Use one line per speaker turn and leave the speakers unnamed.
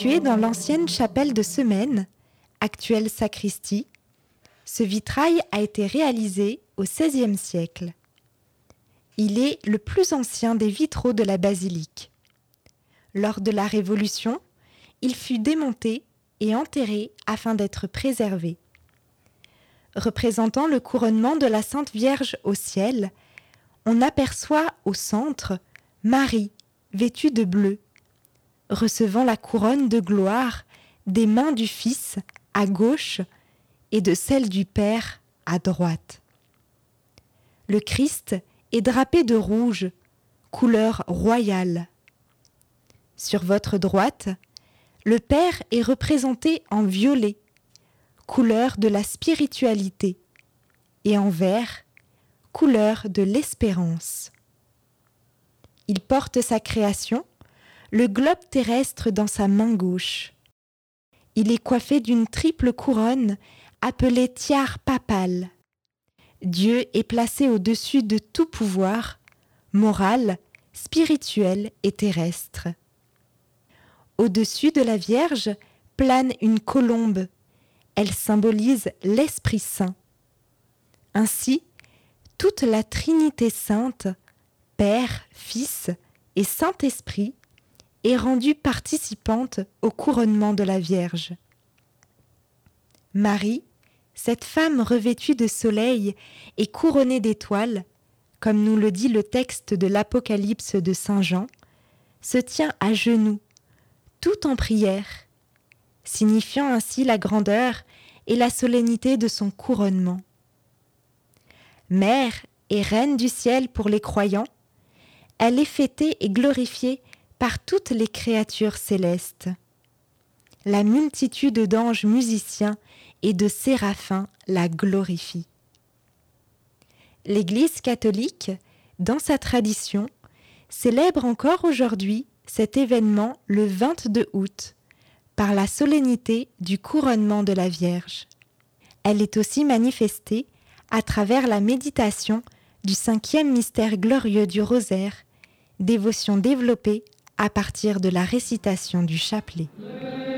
Situé dans l'ancienne chapelle de Semaine, actuelle sacristie, ce vitrail a été réalisé au XVIe siècle. Il est le plus ancien des vitraux de la basilique. Lors de la Révolution, il fut démonté et enterré afin d'être préservé. Représentant le couronnement de la Sainte Vierge au ciel, on aperçoit au centre Marie, vêtue de bleu, recevant la couronne de gloire des mains du Fils à gauche et de celle du Père à droite. Le Christ est drapé de rouge, couleur royale. Sur votre droite, le Père est représenté en violet, couleur de la spiritualité, et en vert, couleur de l'espérance. Il porte sa création, le globe terrestre dans sa main gauche. Il est coiffé d'une triple couronne appelée tiare papale. Dieu est placé au-dessus de tout pouvoir, moral, spirituel et terrestre. Au-dessus de la Vierge plane une colombe. Elle symbolise l'Esprit Saint. Ainsi, toute la Trinité sainte, Père, Fils et Saint-Esprit, est rendue participante au couronnement de la Vierge. Marie, cette femme revêtue de soleil et couronnée d'étoiles, comme nous le dit le texte de l'Apocalypse de Saint Jean, se tient à genoux, tout en prière, signifiant ainsi la grandeur et la solennité de son couronnement. Mère et Reine du ciel pour les croyants, elle est fêtée et glorifiée par toutes les créatures célestes. La multitude d'anges musiciens et de séraphins la glorifie. L'Église catholique, dans sa tradition, célèbre encore aujourd'hui cet événement le 22 août, par la solennité du couronnement de la Vierge. Elle est aussi manifestée à travers la méditation du 5e mystère glorieux du rosaire, dévotion développée à partir de la récitation du chapelet.